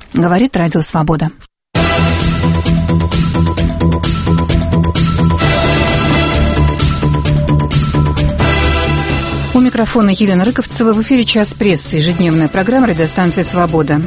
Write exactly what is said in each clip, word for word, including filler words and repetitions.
Говорит Радио Свобода. У микрофона Елена Рыковцева. В эфире «Час прессы», ежедневная программа радиостанции «Свобода».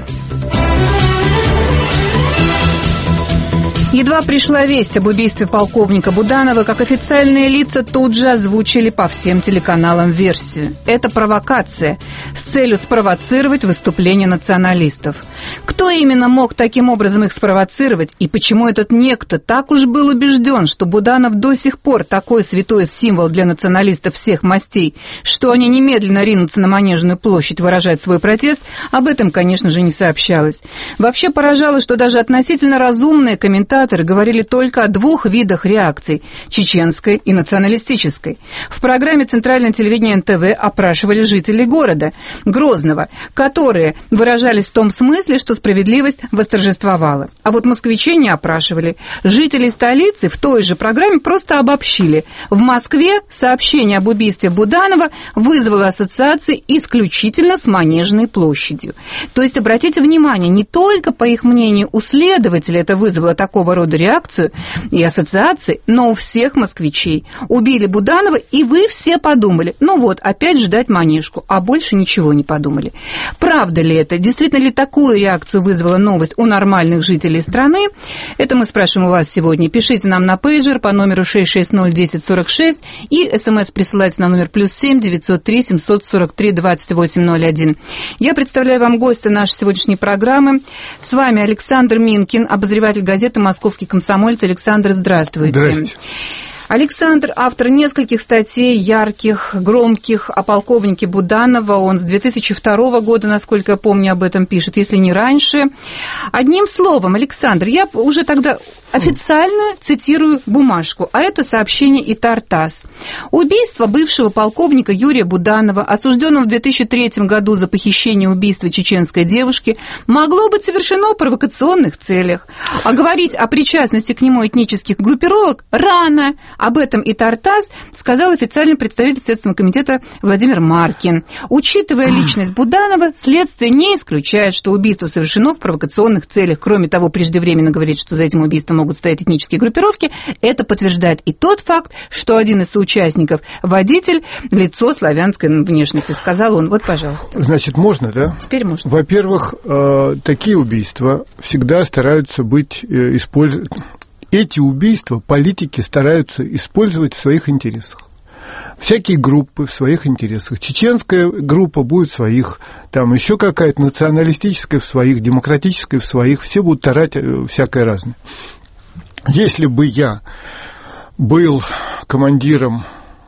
Едва пришла весть об убийстве полковника Буданова, как официальные лица тут же озвучили по всем телеканалам версию. Это провокация с целью спровоцировать выступление националистов. Кто именно мог таким образом их спровоцировать, и почему этот некто так уж был убежден, что Буданов до сих пор такой святой символ для националистов всех мастей, что они немедленно ринутся на Манежную площадь выражать свой протест, об этом, конечно же, не сообщалось. Вообще поражало, что даже относительно разумные комментаторы говорили только о двух видах реакций – чеченской и националистической. В программе Центральное телевидение эн тэ вэ опрашивали жителей города Грозного, которые выражались в том смысле, что справедливость восторжествовала. А вот москвичей не опрашивали. Жители столицы в той же программе просто обобщили. В Москве сообщение об убийстве Буданова вызвало ассоциации исключительно с Манежной площадью. То есть, обратите внимание, не только, по их мнению, у следователя это вызвало такого рода реакцию и ассоциации, но у всех москвичей. Убили Буданова, и вы все подумали, ну вот, опять ждать Манежку, а больше ничего не подумали. Правда ли это? Действительно ли такую реакцию вызвала новость у нормальных жителей страны? Это мы спрашиваем у вас сегодня. Пишите нам на пейджер по номеру шесть шесть ноль десять сорок шесть и смс присылайте на номер плюс семь девятьсот три семьсот сорок три двадцать восемь ноль один. Я представляю вам гостя нашей сегодняшней программы. С вами Александр Минкин, обозреватель газеты «Московский комсомолец». Александр, здравствуйте. Здравствуйте. Александр – автор нескольких статей, ярких, громких, о полковнике Буданова. Он с две тысячи второго года, насколько я помню, об этом пишет, если не раньше. Одним словом, Александр, я уже тогда официально цитирую бумажку, а это сообщение и ТАР-ТАСС. Убийство бывшего полковника Юрия Буданова, осужденного в две тысячи третьем году за похищение и убийство чеченской девушки, могло быть совершено в провокационных целях. А говорить о причастности к нему этнических группировок рано. Об этом и ТАР-ТАСС сказал официальный представитель Следственного комитета Владимир Маркин. Учитывая личность Буданова, следствие не исключает, что убийство совершено в провокационных целях. Кроме того, преждевременно говорит, что за этим убийством могут стоять этнические группировки. Это подтверждает и тот факт, что один из соучастников, водитель, лицо славянской внешности, сказал он. Вот, пожалуйста. Значит, можно, да? Теперь можно. Во-первых, такие убийства всегда стараются быть использованы. Эти убийства политики стараются использовать в своих интересах. Всякие группы в своих интересах. Чеченская группа будет в своих, там еще какая-то националистическая в своих, демократическая в своих. Все будут тарать всякое разное. Если бы я был командиром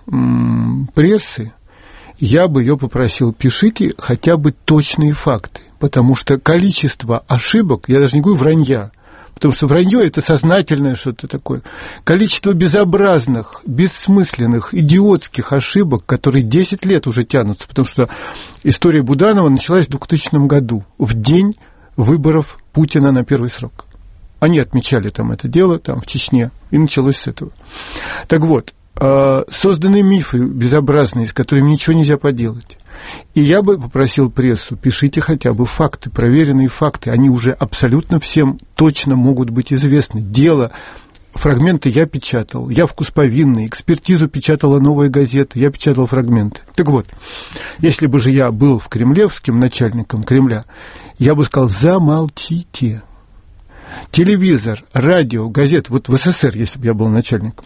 м, прессы, я бы ее попросил, пишите хотя бы точные факты. Потому что количество ошибок, я даже не говорю вранья, потому что вранье – это сознательное что-то такое. Количество безобразных, бессмысленных, идиотских ошибок, которые десять лет уже тянутся, потому что история Буданова началась в двухтысячном году, в день выборов Путина на первый срок. Они отмечали там это дело, там в Чечне, и началось с этого. Так вот, созданы мифы безобразные, с которыми ничего нельзя поделать. И я бы попросил прессу, пишите хотя бы факты, проверенные факты, они уже абсолютно всем точно могут быть известны. Дело, фрагменты я печатал, явку с повинной, экспертизу печатала «Новая газета», я печатал фрагменты. Так вот, если бы же я был в кремлевским начальником Кремля, я бы сказал, замолчите. Телевизор, радио, газеты, вот в СССР, если бы я был начальником,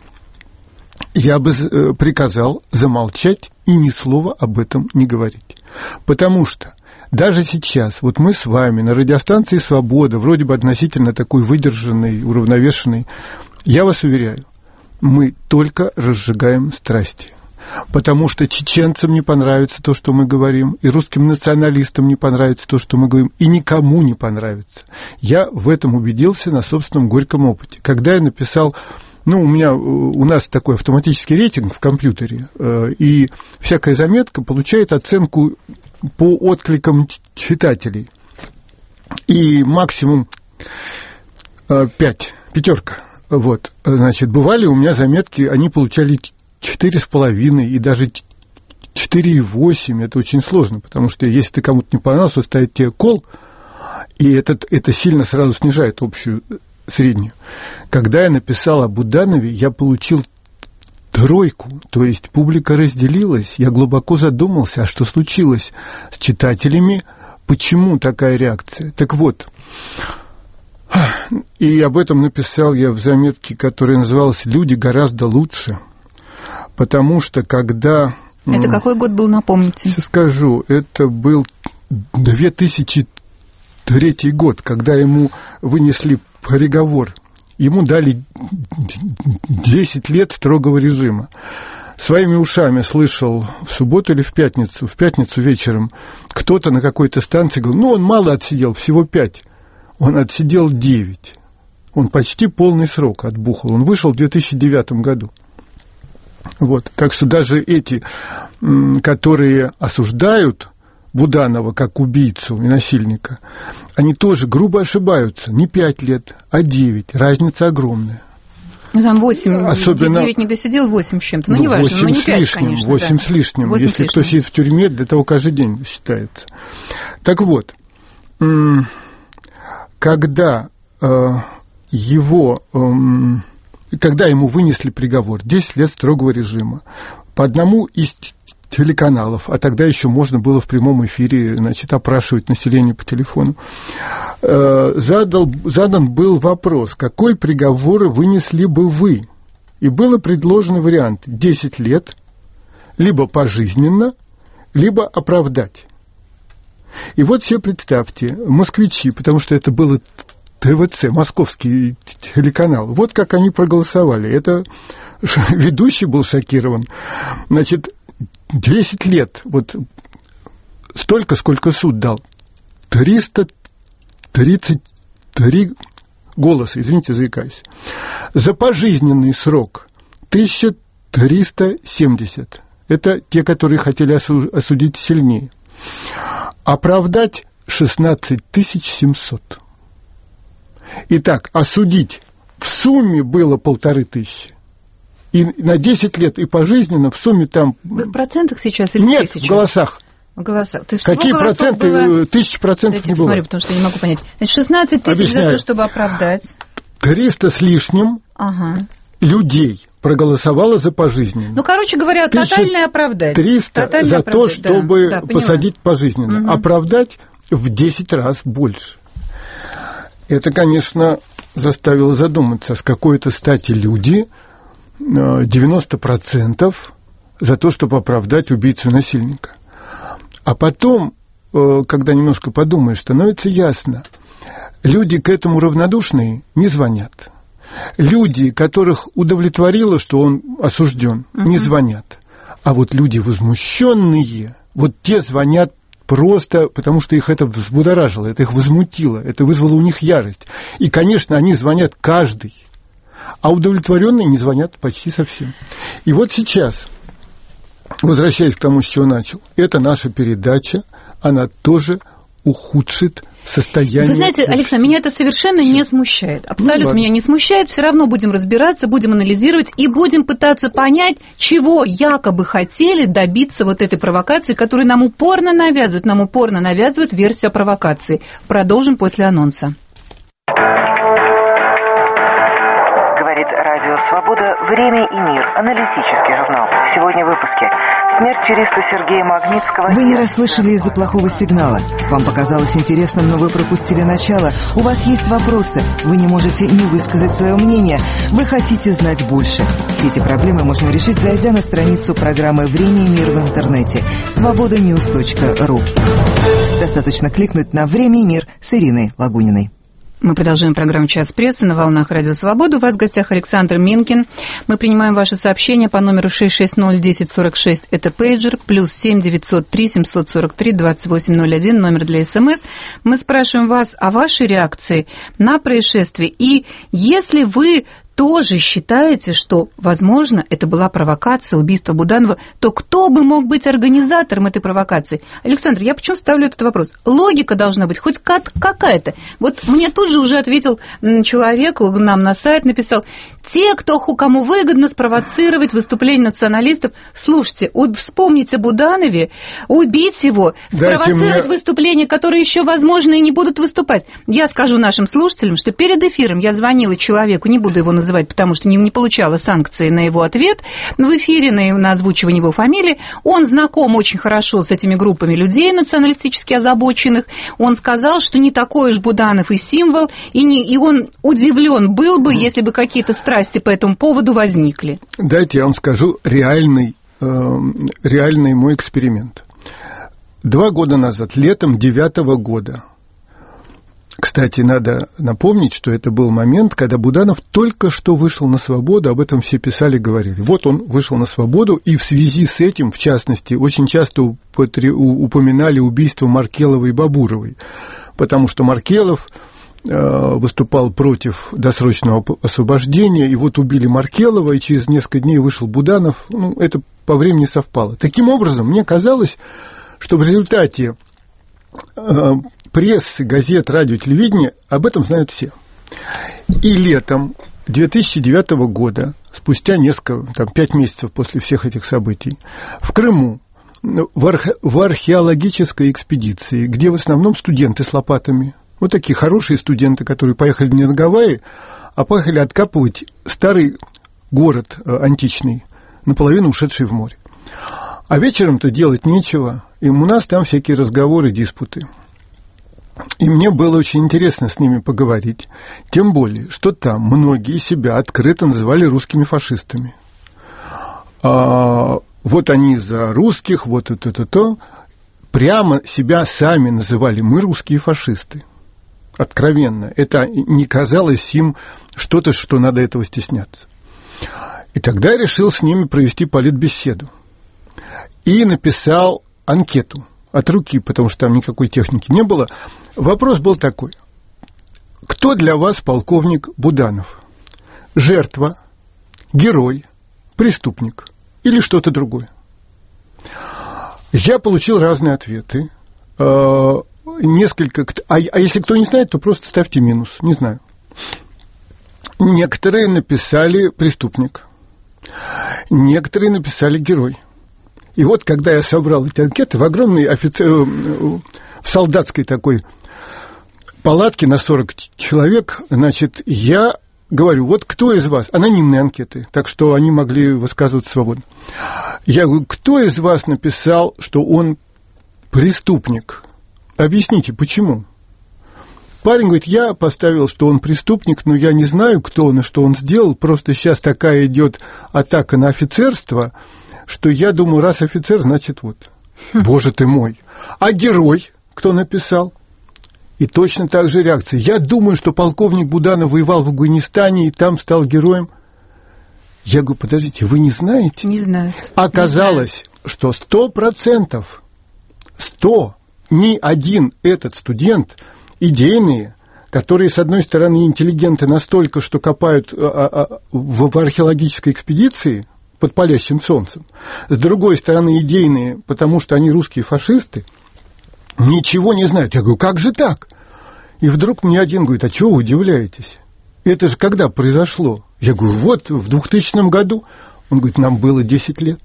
я бы приказал замолчать и ни слова об этом не говорить. Потому что даже сейчас, вот мы с вами на радиостанции «Свобода», вроде бы относительно такой выдержанной, уравновешенной, я вас уверяю, мы только разжигаем страсти. Потому что чеченцам не понравится то, что мы говорим, и русским националистам не понравится то, что мы говорим, и никому не понравится. Я в этом убедился на собственном горьком опыте. Когда я написал... Ну, у меня, у нас такой автоматический рейтинг в компьютере, и всякая заметка получает оценку по откликам читателей. И максимум пять, пятерка. Вот, значит, бывали у меня заметки, они получали четыре с половиной и даже четыре и восемь. Это очень сложно, потому что если ты кому-то не понравился, ставить тебе кол, и это, это сильно сразу снижает общую среднюю. Когда я написал о Буданове, я получил тройку, то есть публика разделилась. Я глубоко задумался, а что случилось с читателями, почему такая реакция. Так вот, и об этом написал я в заметке, которая называлась «Люди гораздо лучше», потому что когда... Это какой год был, напомните? Сейчас скажу, это был две тысячи третий год, когда ему вынесли приговор. Ему дали десять лет строгого режима. Своими ушами слышал в субботу или в пятницу, в пятницу вечером, кто-то на какой-то станции говорил, ну, он мало отсидел, всего пять. Он отсидел девять. Он почти полный срок отбухал. Он вышел в две тысячи девятом году. Вот. Так что даже эти, которые осуждают Буданова как убийцу и насильника, они тоже грубо ошибаются. Не пять лет, а девять. Разница огромная. Ну, там восемь, особенно, девять не досидел, восемь с чем-то. Ну, ну, не важно, восемь но не с пять, лишним, конечно. восемь да. с лишним. восемь Если с кто лишним. сидит в тюрьме, для того каждый день считается. Так вот, когда его, когда ему вынесли приговор, десять лет строгого режима, по одному из телеканалов, а тогда еще можно было в прямом эфире, значит, опрашивать население по телефону, задал, задан был вопрос, какой приговор вынесли бы вы? И было предложено вариант десять лет, либо пожизненно, либо оправдать. И вот все представьте, москвичи, потому что это было ТВЦ, московский телеканал, вот как они проголосовали. Это ведущий был шокирован. Значит, десять лет, вот столько, сколько суд дал, триста тридцать три голоса, извините, заикаюсь. За пожизненный срок тысяча триста семьдесят. Это те, которые хотели осудить сильнее. Оправдать шестнадцать тысяч семьсот. Итак, осудить в сумме было полторы тысячи. И на десять лет, и пожизненно в сумме там... Вы в процентах сейчас или Нет, тысячах? в голосах. В голосах. То есть какие проценты? Было... Тысяч процентов Дайте не было. посмотрю, потому что я не могу понять. Значит, шестнадцать тысяч Объясняю. за то, чтобы оправдать. триста с лишним ага. людей проголосовало за пожизненно. Ну, короче говоря, тотальное оправдать. триста Тотальное за оправдать, то, чтобы да, да, посадить пожизненно. Угу. Оправдать в десять раз больше. Это, конечно, заставило задуматься, с какой-то стати люди девяносто процентов за то, чтобы оправдать убийцу и насильника. А потом, когда немножко подумаешь, становится ясно, люди к этому равнодушные не звонят. Люди, которых удовлетворило, что он осужден, uh-huh. не звонят. А вот люди возмущенные, вот те звонят просто потому, что их это взбудоражило, это их возмутило, это вызвало у них ярость. И, конечно, они звонят каждый, а удовлетворенные не звонят почти совсем. И вот сейчас, возвращаясь к тому, с чего начал, это наша передача, она тоже ухудшит состояние. Вы знаете, Александр, меня это совершенно Все. не смущает. Абсолютно ну, меня не смущает. Все равно будем разбираться, будем анализировать и будем пытаться понять, чего якобы хотели добиться вот этой провокации, которую нам упорно навязывают. Нам упорно навязывают версию о провокации. Продолжим после анонса. Говорит Радио Свобода. Время и мир. Аналитический журнал. Сегодня в выпуске. Смерть юриста Сергея Магнитского. Вы не расслышали из-за плохого сигнала. Вам показалось интересным, но вы пропустили начало. У вас есть вопросы. Вы не можете не высказать свое мнение. Вы хотите знать больше. Все эти проблемы можно решить, зайдя на страницу программы «Время и мир» в интернете свобода ньюс точка ру. Достаточно кликнуть на «Время и мир» с Ириной Лагуниной. Мы продолжаем программу «Час прессы» на волнах Радио Свобода. У вас в гостях Александр Минкин. Мы принимаем ваши сообщения по номеру шесть шесть ноль десять сорок шесть. Это пейджер. Плюс семь девятьсот три семьсот сорок три двадцать восемь ноль один. Номер для СМС. Мы спрашиваем вас о вашей реакции на происшествие. И если вы тоже считаете, что, возможно, это была провокация, убийство Буданова, то кто бы мог быть организатором этой провокации? Александр, я почему ставлю этот вопрос? Логика должна быть хоть какая-то. Вот мне тут же уже ответил человек, нам на сайт написал, те, кто, кому выгодно спровоцировать выступление националистов, слушайте, вспомните о Буданове, убить его, спровоцировать мне... выступления, которые еще, возможно, и не будут выступать. Я скажу нашим слушателям, что перед эфиром я звонила человеку, не буду его называть, называть, потому что не, не получала санкции на его ответ в эфире, на, на озвучивание его фамилии. Он знаком очень хорошо с этими группами людей националистически озабоченных. Он сказал, что не такой уж Буданов и символ, и, не, и он удивлен был бы, если бы какие-то страсти по этому поводу возникли. Дайте я вам скажу реальный, э, реальный мой эксперимент. Два года назад, летом девятого года, кстати, надо напомнить, что это был момент, когда Буданов только что вышел на свободу, об этом все писали, говорили. Вот он вышел на свободу, и в связи с этим, в частности, очень часто упоминали убийство Маркеловой и Бабуровой, потому что Маркелов выступал против досрочного освобождения, и вот убили Маркелова, и через несколько дней вышел Буданов. Ну, это по времени совпало. Таким образом, мне казалось, что в результате прессы, газет, радио, телевидения об этом знают все. И летом две тысячи девятого года, спустя несколько, там, пять месяцев после всех этих событий, в Крыму, в, архе, в археологической экспедиции, где в основном студенты с лопатами, вот такие хорошие студенты, которые поехали не на Гавайи, а поехали откапывать старый город античный, наполовину ушедший в море. А вечером-то делать нечего, и у нас там всякие разговоры, диспуты. И мне было очень интересно с ними поговорить, тем более, что там многие себя открыто называли русскими фашистами. А, вот они за русских, вот это-то-то, прямо себя сами называли «мы русские фашисты». Откровенно. Это не казалось им что-то, что надо этого стесняться. И тогда я решил с ними провести политбеседу. И написал анкету от руки, потому что там никакой техники не было. Вопрос был такой. Кто для вас полковник Буданов? Жертва, герой, преступник или что-то другое? Я получил разные ответы. Несколько... А, а если кто не знает, то просто ставьте минус. Не знаю. Некоторые написали преступник. Некоторые написали герой. И вот, когда я собрал эти анкеты в огромной офицер... в солдатской такой палатке на сорок человек, значит, я говорю, вот кто из вас, анонимные анкеты, так что они могли высказываться свободно. Я говорю, кто из вас написал, что он преступник? Объясните, почему? Парень говорит, я поставил, что он преступник, но я не знаю, кто он и что он сделал, просто сейчас такая идет атака на офицерство, что я думаю, раз офицер, значит вот. Боже ты мой. А герой кто написал? И точно так же реакция. Я думаю, что полковник Буданов воевал в Афганистане и там стал героем. Я говорю, подождите, вы не знаете? Не знаю. Оказалось, не что сто процентов, сто, ни один этот студент, идейные, которые, с одной стороны, интеллигенты настолько, что копают в археологической экспедиции под палящим солнцем, с другой стороны, идейные, потому что они русские фашисты, ничего не знают. Я говорю, как же так? И вдруг мне один говорит, а чего вы удивляетесь? Это же когда произошло? Я говорю, вот в двухтысячном году. Он говорит, нам было десять лет.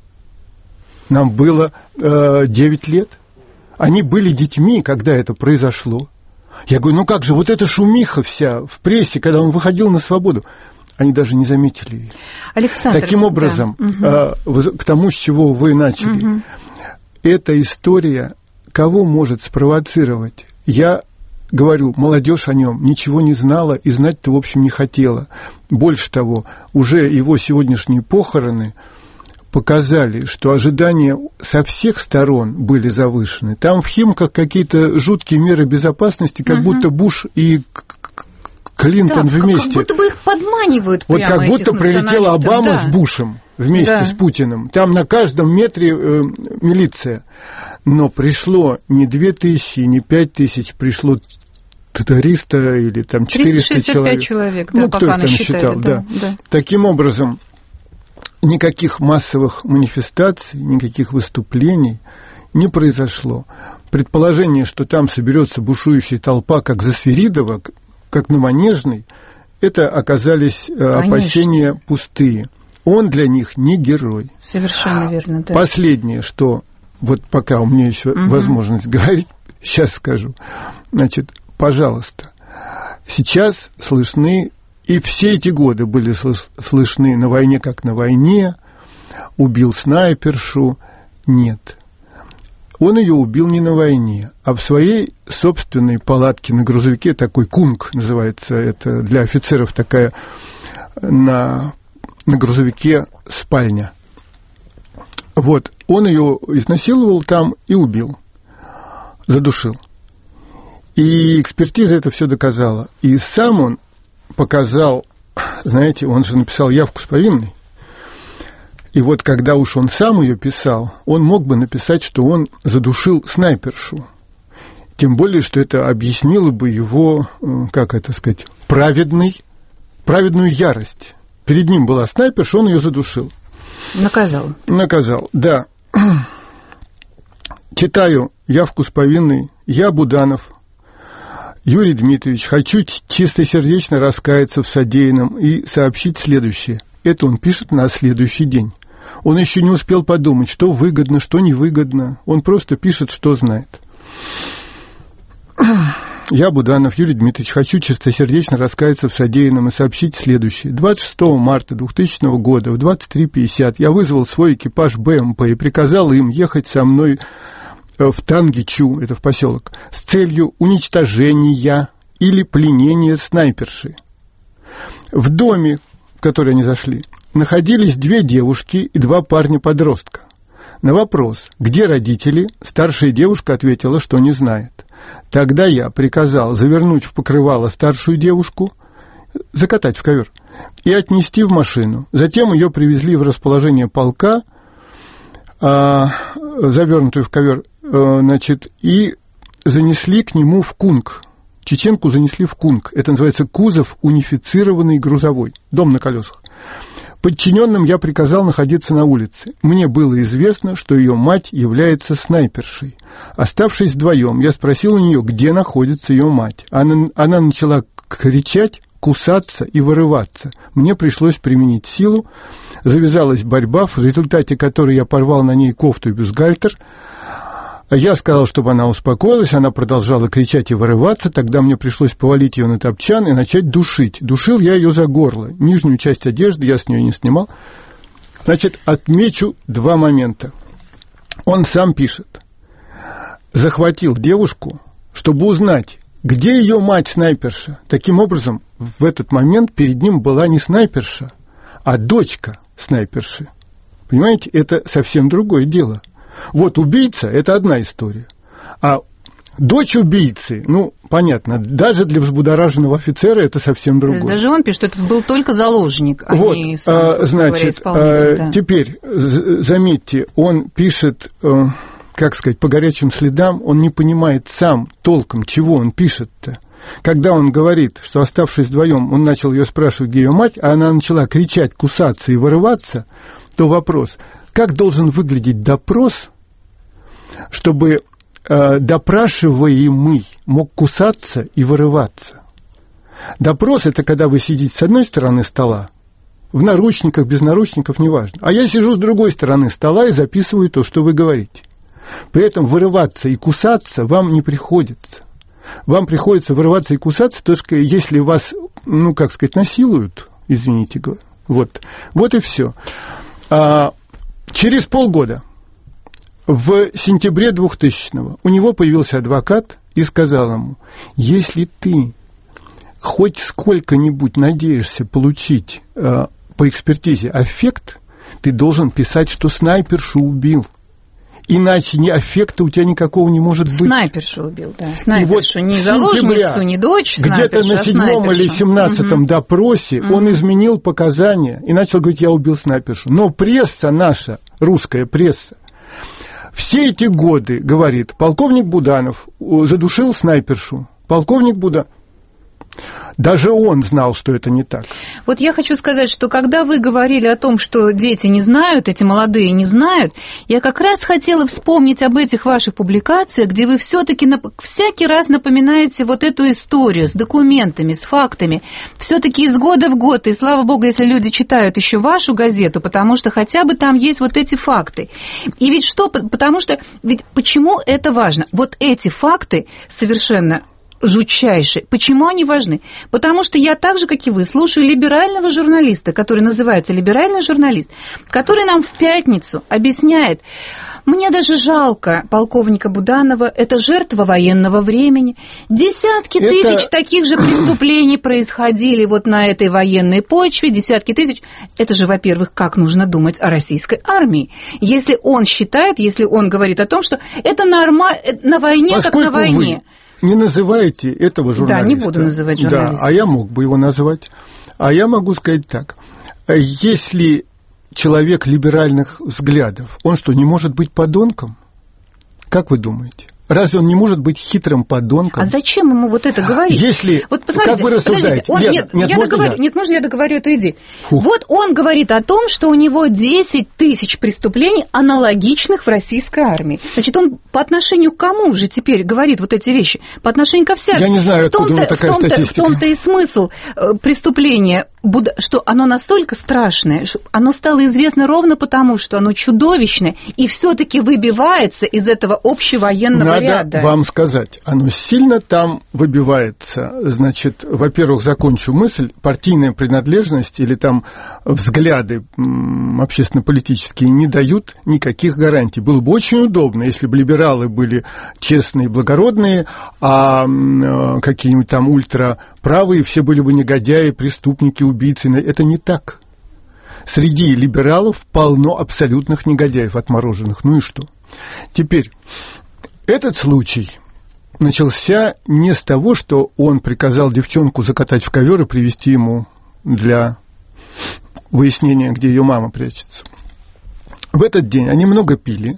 Нам было э, девять лет. Они были детьми, когда это произошло. Я говорю, ну как же, вот эта шумиха вся в прессе, когда он выходил на свободу, они даже не заметили ее. Александр, таким образом, да. э, к тому, с чего вы начали, угу. Эта история кого может спровоцировать? Я говорю, молодежь о нем ничего не знала и знать-то, в общем, не хотела. Больше того, уже его сегодняшние похороны показали, что ожидания со всех сторон были завышены. Там в Химках какие-то жуткие меры безопасности, как угу. будто Буш и Клинтон да, вместе. Как будто бы их подманивают вот прямо. Вот как будто прилетела Обама да. с Бушем вместе да. с Путиным. Там на каждом метре э, милиция. Но пришло не две тысячи, не пять тысяч, пришло триста или там четыреста человек. человек, да, ну, пока кто их там считал, да, да. да. Таким образом, никаких массовых манифестаций, никаких выступлений не произошло. Предположение, что там соберется бушующая толпа, как за Свиридова, как на Манежной, это оказались Конечно. опасения пустые. Он для них не герой. Совершенно верно, да. Последнее, что вот пока у меня еще угу. возможность говорить, сейчас скажу. Значит, пожалуйста, сейчас слышны, и все эти годы были слышны «На войне как на войне», «Убил снайпершу». Нет. Он ее убил не на войне, а в своей собственной палатке на грузовике, такой кунг называется, это для офицеров такая на, на грузовике спальня. Вот, он ее изнасиловал там и убил, задушил. И экспертиза это все доказала. И сам он показал, знаете, он же написал явку с повинной. И вот когда уж он сам ее писал, он мог бы написать, что он задушил снайпершу. Тем более, что это объяснило бы его, как это сказать, праведный, праведную ярость. Перед ним была снайперша, он ее задушил. Наказал. Наказал, да. Читаю явку с повинной. Я, Буданов Юрий Дмитриевич, хочу чистосердечно раскаяться в содеянном и сообщить следующее. Это он пишет на следующий день. Он еще не успел подумать, что выгодно, что невыгодно. Он просто пишет, что знает. Я, Буданов Юрий Дмитриевич, хочу чистосердечно раскаяться в содеянном и сообщить следующее. двадцать шестого марта двухтысячного года в двадцать три пятьдесят я вызвал свой экипаж БМП и приказал им ехать со мной в Тангичу, это в поселок, с целью уничтожения или пленения снайперши. В доме, в который они зашли, находились две девушки и два парня-подростка. На вопрос, где родители, старшая девушка ответила, что не знает. Тогда я приказал завернуть в покрывало старшую девушку, закатать в ковер и отнести в машину. Затем ее привезли в расположение полка, а, завернутую в ковер, а, значит, и занесли к нему в Кунг. Чеченку занесли в Кунг. Это называется кузов унифицированный грузовой, дом на колесах. Подчиненным я приказал находиться на улице. Мне было известно, что ее мать является снайпершей. Оставшись вдвоем, я спросил у нее, где находится ее мать. Она, она начала кричать, кусаться и вырываться. Мне пришлось применить силу. Завязалась борьба, в результате которой я порвал на ней кофту и бюстгальтер. Я сказал, чтобы она успокоилась, она продолжала кричать и вырываться, тогда мне пришлось повалить ее на топчан и начать душить. Душил я ее за горло, нижнюю часть одежды я с нее не снимал. Значит, отмечу два момента. Он сам пишет. Захватил девушку, чтобы узнать, где ее мать-снайперша. Таким образом, в этот момент перед ним была не снайперша, а дочка снайперши. Понимаете, это совсем другое дело. Вот убийца – это одна история. А дочь убийцы, ну, понятно, даже для взбудораженного офицера это совсем другое. Даже он пишет, что это был только заложник, а вот, не сам, а, значит, исполнитель. Да. Теперь, заметьте, он пишет, как сказать, по горячим следам, он не понимает сам толком, чего он пишет-то. Когда он говорит, что, оставшись вдвоем, он начал ее спрашивать, где ее мать, а она начала кричать, кусаться и вырываться, то вопрос – как должен выглядеть допрос, чтобы э, допрашиваемый мог кусаться и вырываться? Допрос – это когда вы сидите с одной стороны стола, в наручниках, без наручников, неважно, а я сижу с другой стороны стола и записываю то, что вы говорите. При этом вырываться и кусаться вам не приходится. Вам приходится вырываться и кусаться только если вас, ну, как сказать, насилуют, извините, вот, вот и все. А, через полгода, в сентябре двухтысячного, у него появился адвокат и сказал ему, если ты хоть сколько-нибудь надеешься получить э, по экспертизе аффект, ты должен писать, что снайпершу убил. Иначе ни аффекта у тебя никакого не может быть. Снайпершу убил, да. Снайпершу, вот не заложницу, не дочь, где-то на седьмом или семнадцатом угу. допросе угу. он изменил показания и начал говорить, я убил снайпершу. Но пресса наша, русская пресса, все эти годы говорит, полковник Буданов задушил снайпершу. Полковник Буда. Даже он знал, что это не так. Вот я хочу сказать, что когда вы говорили о том, что дети не знают, эти молодые не знают, я как раз хотела вспомнить об этих ваших публикациях, где вы все-таки всякий раз напоминаете вот эту историю с документами, с фактами. Все-таки из года в год, и слава богу, если люди читают еще вашу газету, потому что хотя бы там есть вот эти факты. И ведь что, потому что, ведь почему это важно? Вот эти факты совершенно жутчайшие. Почему они важны? Потому что я так же, как и вы, слушаю либерального журналиста, который называется либеральный журналист, который нам в пятницу объясняет: мне даже жалко полковника Буданова, это жертва военного времени. Десятки это... тысяч таких же преступлений происходили вот на этой военной почве, десятки тысяч. Это же, во-первых, как нужно думать о российской армии. Если он считает, если он говорит о том, что это нормально, на войне, поскольку как на войне. Вы не называете этого журналиста. Да, не буду называть журналиста. Да, а я мог бы его назвать. А я могу сказать так. Если человек либеральных взглядов, он что, не может быть подонком? Как вы думаете? Разве он не может быть хитрым подонком? А зачем ему вот это говорить? Если, вот посмотрите, как вы рассуждаете? Он, Лена, нет, нет, я договорю, я? нет, можно я договорю эту идею? Фух. Вот он говорит о том, что у него десять тысяч преступлений, аналогичных в российской армии. Значит, он по отношению к кому же теперь говорит вот эти вещи? По отношению ко всем. Я не знаю, откуда у него такая в статистика. В том-то и смысл преступления, что оно настолько страшное, что оно стало известно ровно потому, что оно чудовищное и все-таки выбивается из этого общевоенного Надо ряда. Надо вам сказать, оно сильно там выбивается. Значит, во-первых, закончу мысль, партийная принадлежность или там взгляды общественно-политические не дают никаких гарантий. Было бы очень удобно, если бы либералы были честные и благородные, а какие-нибудь там ультраправые все были бы негодяи, преступники, убийцы. Это не так. Среди либералов полно абсолютных негодяев отмороженных. Ну и что? Теперь, этот случай начался не с того, что он приказал девчонку закатать в ковер и привезти ему для выяснения, где ее мама прячется. В этот день они много пили,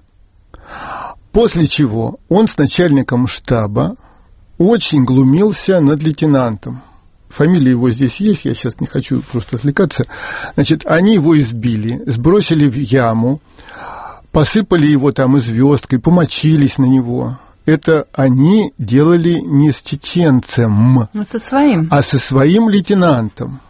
после чего он с начальником штаба очень глумился над лейтенантом. Фамилия его здесь есть, я сейчас не хочу просто отвлекаться. Значит, они его избили, сбросили в яму, посыпали его там и звездкой, помочились на него. Это они делали не с чеченцем, а со своим, а со своим лейтенантом.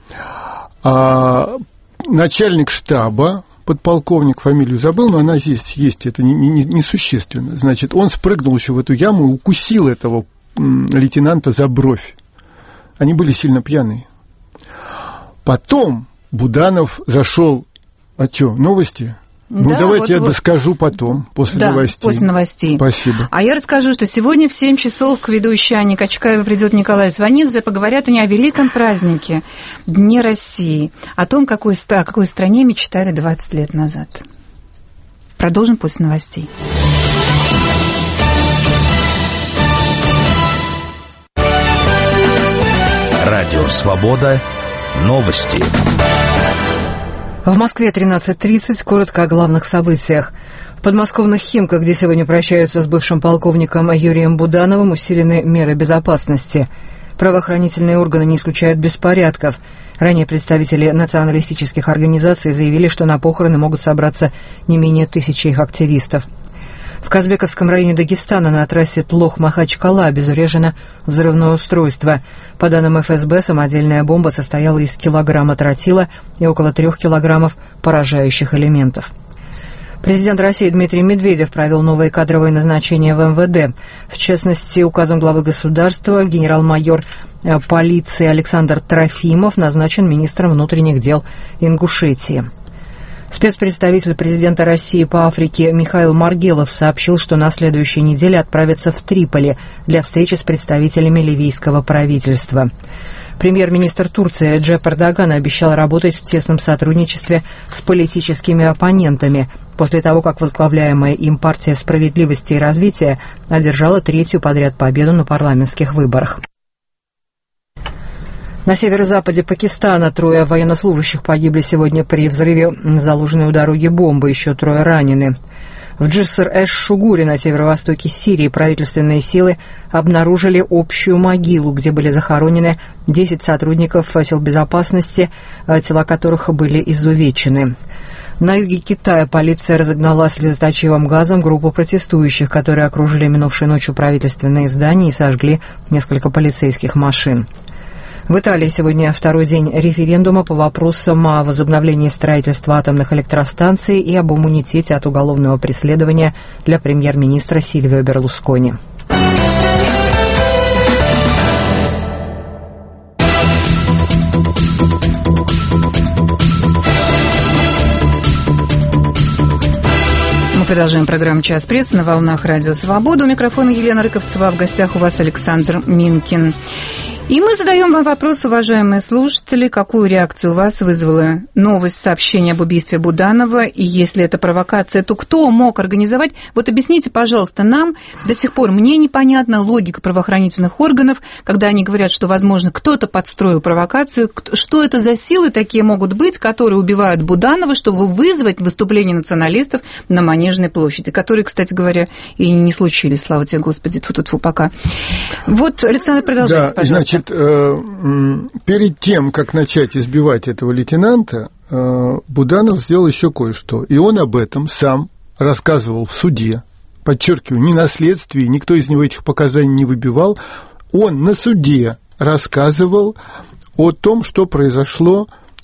А начальник штаба, подполковник, фамилию забыл, но она здесь есть, это несущественно. Не, не Значит, он спрыгнул еще в эту яму и укусил этого лейтенанта за бровь. Они были сильно пьяные. Потом Буданов зашел... А что, новости? Ну, да, давайте вот, я вот. доскажу потом, после да, новостей. после новостей. Спасибо. А я расскажу, что сегодня в семь часов к ведущей Анне Качкаевой придет Николай Сванидзе, поговорят они о великом празднике Дне России, о том, какой, о какой стране мечтали двадцать лет назад. Продолжим после новостей. Радио «Свобода». Новости. В Москве тринадцать тридцать. Коротко о главных событиях. В подмосковных Химках, где сегодня прощаются с бывшим полковником Юрием Будановым, усилены меры безопасности. Правоохранительные органы не исключают беспорядков. Ранее представители националистических организаций заявили, что на похороны могут собраться не менее тысячи их активистов. В Казбековском районе Дагестана на трассе Тлох-Махачкала обезврежено взрывное устройство. По данным эф эс бэ, самодельная бомба состояла из килограмма тротила и около трех килограммов поражающих элементов. Президент России Дмитрий Медведев провел новые кадровые назначения в эм вэ дэ. В частности, указом главы государства генерал-майор полиции Александр Трофимов назначен министром внутренних дел Ингушетии. Спецпредставитель президента России по Африке Михаил Маргелов сообщил, что на следующей неделе отправится в Триполи для встречи с представителями ливийского правительства. Премьер-министр Турции Реджеп Эрдоган обещал работать в тесном сотрудничестве с политическими оппонентами после того, как возглавляемая им партия справедливости и развития одержала третью подряд победу на парламентских выборах. На северо-западе Пакистана трое военнослужащих погибли сегодня при взрыве заложенной у дороги бомбы, еще трое ранены. В Джиср-эш-Шугуре на северо-востоке Сирии правительственные силы обнаружили общую могилу, где были захоронены десять сотрудников сил безопасности, тела которых были изувечены. На юге Китая полиция разогнала слезоточивым газом группу протестующих, которые окружили минувшей ночью правительственные здания и сожгли несколько полицейских машин. В Италии сегодня второй день референдума по вопросам о возобновлении строительства атомных электростанций и об иммунитете от уголовного преследования для премьер-министра Сильвио Берлускони. Продолжаем программу «Час прессы» на волнах Радио Свобода. У микрофона Елена Рыковцева, в гостях у вас Александр Минкин. И мы задаем вам вопрос, уважаемые слушатели, какую реакцию у вас вызвала новость сообщения об убийстве Буданова, и если это провокация, то кто мог организовать? Вот объясните, пожалуйста, нам, до сих пор мне непонятна логика правоохранительных органов, когда они говорят, что, возможно, кто-то подстроил провокацию, что это за силы такие могут быть, которые убивают Буданова, чтобы вызвать выступление националистов на Манежной площади, которые, кстати говоря, и не случились, слава тебе, Господи, тьфу-тьфу, пока. Вот, Александр, продолжайте, да, пожалуйста. Значит, перед тем, как начать избивать этого лейтенанта, Буданов сделал еще кое-что. И он об этом сам рассказывал в суде. Подчеркиваю, ни на следствии, никто из него этих показаний не выбивал. Он на суде рассказывал о том, что произошло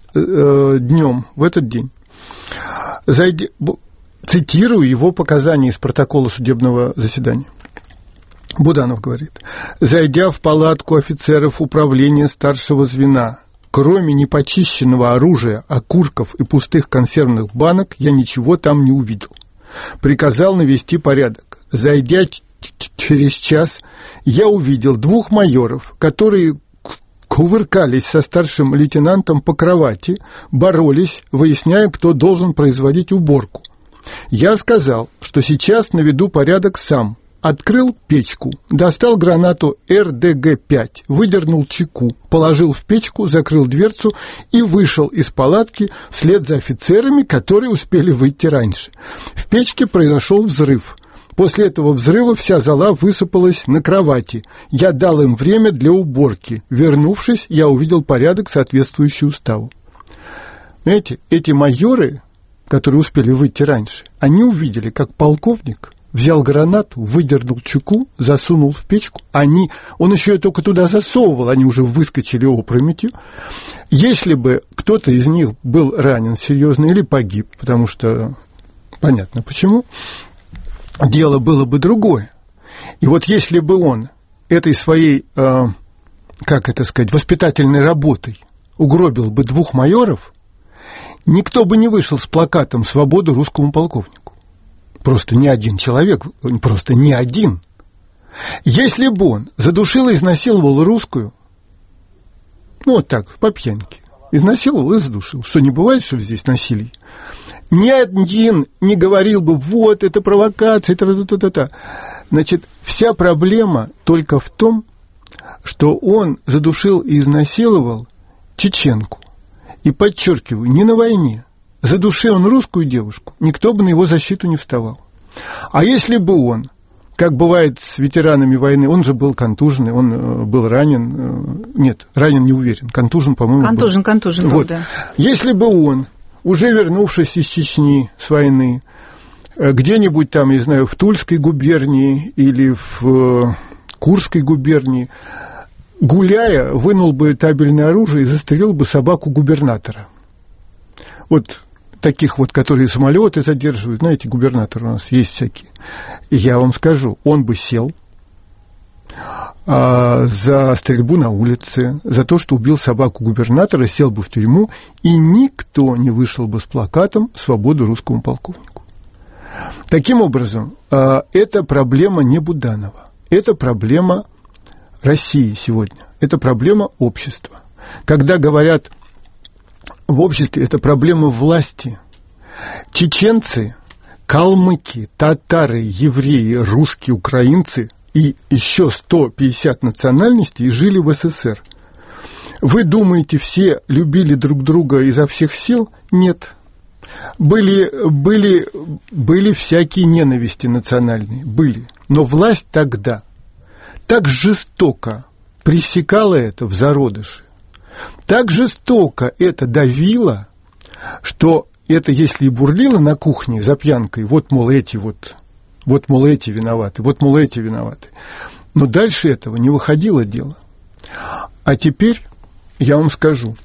днем, в этот день. Зайди... Цитирую его показания из протокола судебного заседания. Буданов говорит: «Зайдя в палатку офицеров управления старшего звена, кроме непочищенного оружия, окурков и пустых консервных банок, я ничего там не увидел. Приказал навести порядок. Зайдя через час, я увидел двух майоров, которые кувыркались со старшим лейтенантом по кровати, боролись, выясняя, кто должен производить уборку. Я сказал, что сейчас наведу порядок сам. Открыл печку, достал гранату эр дэ гэ пять, выдернул чеку, положил в печку, закрыл дверцу и вышел из палатки вслед за офицерами, которые успели выйти раньше. В печке произошел взрыв. После этого взрыва вся зола высыпалась на кровати. Я дал им время для уборки. Вернувшись, я увидел порядок, соответствующий уставу». Знаете, эти майоры, которые успели выйти раньше, они увидели, как полковник взял гранату, выдернул чеку, засунул в печку. Они, он еще и только туда засовывал, они уже выскочили опрометью. Если бы кто-то из них был ранен серьезно или погиб, потому что понятно почему, дело было бы другое. И вот если бы он этой своей, э, как это сказать, воспитательной работой угробил бы двух майоров, никто бы не вышел с плакатом «Свободу русскому полковнику». Просто ни один человек, просто ни один. Если бы он задушил и изнасиловал русскую, ну вот так, по пьянке, изнасиловал и задушил, что не бывает, что ли, здесь насилий? Ни один не говорил бы: вот, это провокация, та-та-та-та-та. Значит, вся проблема только в том, что он задушил и изнасиловал чеченку. И подчеркиваю, не на войне. Задуши он русскую девушку, никто бы на его защиту не вставал. А если бы он, как бывает с ветеранами войны, он же был контуженный, он был ранен, нет, ранен не уверен, контужен, по-моему, контужен, был. Контужен, вот. Да. Если бы он, уже вернувшись из Чечни с войны, где-нибудь там, я знаю, в Тульской губернии или в Курской губернии, гуляя, вынул бы табельное оружие и застрелил бы собаку губернатора. Вот таких вот, которые самолеты задерживают, знаете, губернаторы у нас есть всякие. И я вам скажу, он бы сел а, за стрельбу на улице, за то, что убил собаку губернатора, сел бы в тюрьму, и никто не вышел бы с плакатом «Свободу русскому полковнику». Таким образом, а, это проблема не Буданова, это проблема России сегодня, это проблема общества. Когда говорят в обществе, это проблема власти. Чеченцы, калмыки, татары, евреи, русские, украинцы и еще сто пятьдесят национальностей жили в эс эс эр. Вы думаете, все любили друг друга изо всех сил? Нет. Были, были, были всякие ненависти национальные, были. Но власть тогда так жестоко пресекала это в зародыше, так жестоко это давило, что это, если и бурлило на кухне за пьянкой, вот, мол, эти вот, вот, мол, эти виноваты, вот, мол, эти виноваты. Но дальше этого не выходило дело. А теперь я вам скажу,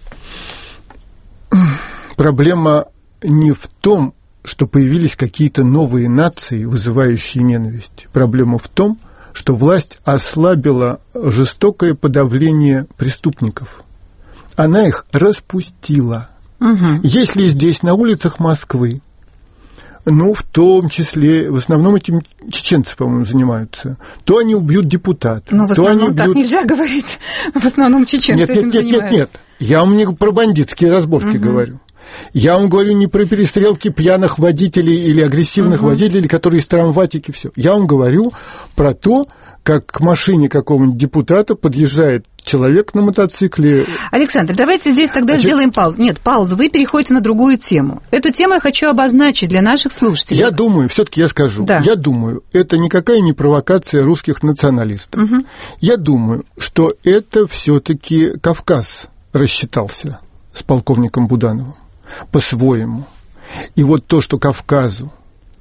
проблема не в том, что появились какие-то новые нации, вызывающие ненависть. Проблема в том, что власть ослабила жестокое подавление преступников. Она их распустила. Угу. Если здесь, на улицах Москвы, ну, в том числе, в основном этим чеченцы, по-моему, занимаются, то они убьют депутата. Но в то основном они так убьют... нельзя говорить. В основном чеченцы нет, этим нет, нет, занимаются. Нет, нет, я вам не про бандитские разборки угу. говорю. Я вам говорю не про перестрелки пьяных водителей или агрессивных угу. водителей, которые из травматики, все. Я вам говорю про то, как к машине какого-нибудь депутата подъезжает человек на мотоцикле. Александр, давайте здесь тогда Значит, сделаем паузу. Нет, паузу. Вы переходите на другую тему. Эту тему я хочу обозначить для наших слушателей. Я думаю, все-таки я скажу, да. я думаю, это никакая не провокация русских националистов. Угу. Я думаю, что это все-таки Кавказ рассчитался с полковником Будановым по-своему. И вот то, что Кавказу,